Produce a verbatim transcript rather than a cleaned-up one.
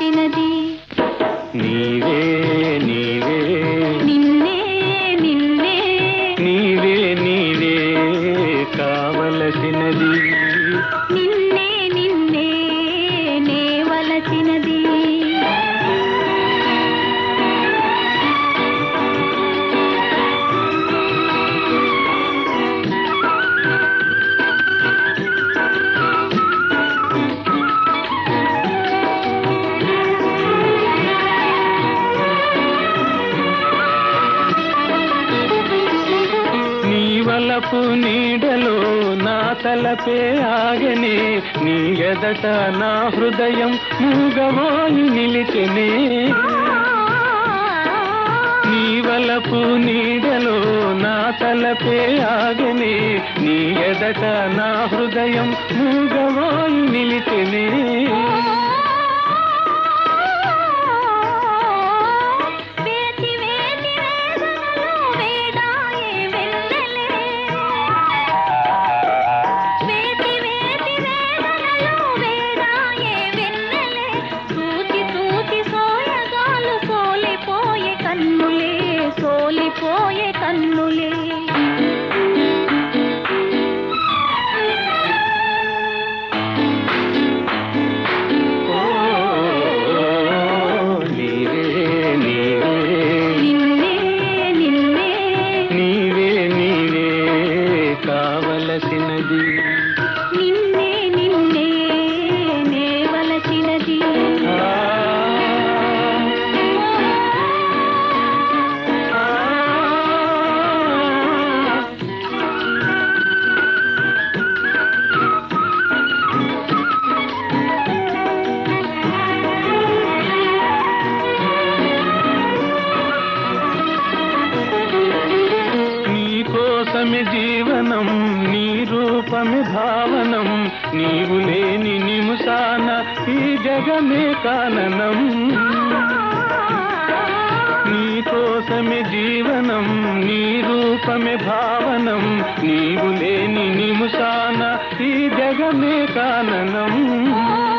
కావలసినది నీవే నీవే నిన్నే నిన్నే నీవే నీవే కావలసినది నిన్నే నిన్నే నేవలసినది వలపు నీడలో నా తలపే ఆగనే నీ ఎదట నా హృదయం మూగవాయి నిలిచెనే నీ వలపు నీడలో నా తలపే ఆగనే నీ ఎదట నా హృదయం మూగవాయి నిలిచెనే సోలిపోయే కన్నులే నీవే నీవే నిన్నే నిన్నే నీవే నీవే కావలసినది నిన్నే నిన్నే నేవలసినది కోసమే జీవనం నీ రూపమే భావనం నీవు లేని నిముసాన ఈ జగమే కాననం నీ కోసమే జీవనం నీ రూపమే భావనం నీవు లేని నిముసాన ఈ జగమే కాననం